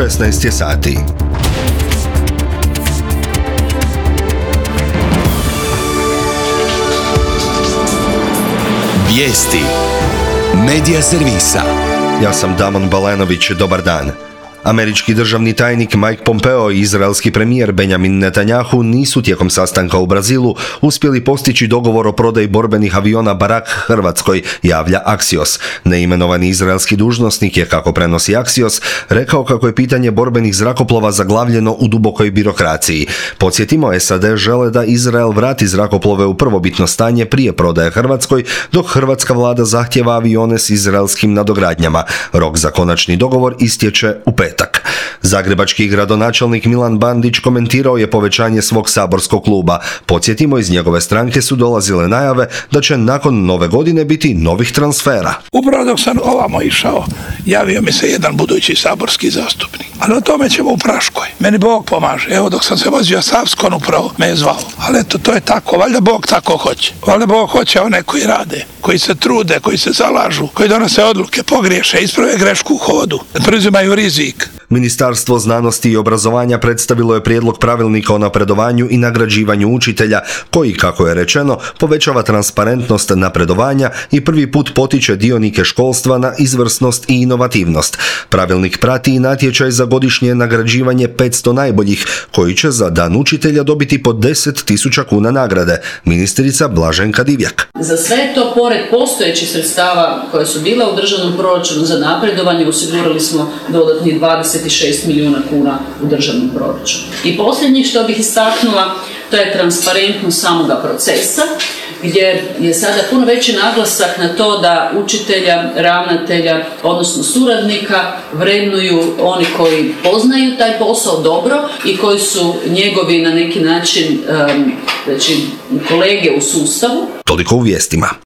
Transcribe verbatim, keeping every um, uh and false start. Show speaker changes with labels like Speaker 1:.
Speaker 1: šesnaest je sati.
Speaker 2: Vijesti Medija servisa.
Speaker 1: Ja sam Damon Balenović, dobar dan. Američki državni tajnik Mike Pompeo i izraelski premijer Benjamin Netanjahu nisu tijekom sastanka u Brazilu uspjeli postići dogovor o prodaji borbenih aviona Barak Hrvatskoj, javlja Axios. Neimenovani izraelski dužnosnik je, kako prenosi Axios, rekao kako je pitanje borbenih zrakoplova zaglavljeno u dubokoj birokraciji. Podsjetimo, S A D žele da Izrael vrati zrakoplove u prvobitno stanje prije prodaje Hrvatskoj, dok hrvatska vlada zahtjeva avione s izraelskim nadogradnjama. Rok za konačni dogovor istječe u petak. Zagrebački gradonačelnik Milan Bandić komentirao je povećanje svog saborskog kluba. Podsjetimo, iz njegove stranke su dolazile najave da će nakon nove godine biti novih transfera.
Speaker 3: Upravo dok sam ovamo išao, javio mi se jedan budući saborski zastupnik. Ali o tome ćemo u Praškoj. Meni Bog pomaže. Evo, dok sam se vozio Savskon, upravo me je zvao. Ali eto, to je tako. Valjda Bog tako hoće. Valjda Bog hoće one koji rade, koji se trude, koji se zalažu, koji donose odluke, pogriješe, isprave grešku u hodu, preuzimaju rizik.
Speaker 1: Ministarstvo znanosti i obrazovanja predstavilo je prijedlog pravilnika o napredovanju i nagrađivanju učitelja, koji, kako je rečeno, povećava transparentnost napredovanja i prvi put potiče dionike školstva na izvrsnost i inovativnost. Pravilnik prati i natječaj za godišnje nagrađivanje petsto najboljih, koji će za Dan učitelja dobiti po deset tisuća kuna nagrade. Ministrica Blaženka Divjak.
Speaker 4: Za sve to, pored postojećih sredstava koje su bila u državnom proračunu za napredovanje, osigurali smo dodatnih dvadeset šest milijuna kuna u državnom proračunu. I posljednje što bih istaknula, to je transparentnost samoga procesa, gdje je sada puno veći naglasak na to da učitelja, ravnatelja, odnosno suradnika vrednuju oni koji poznaju taj posao dobro i koji su njegovi na neki način um, znači, kolege u sustavu.
Speaker 1: Toliko u vijestima.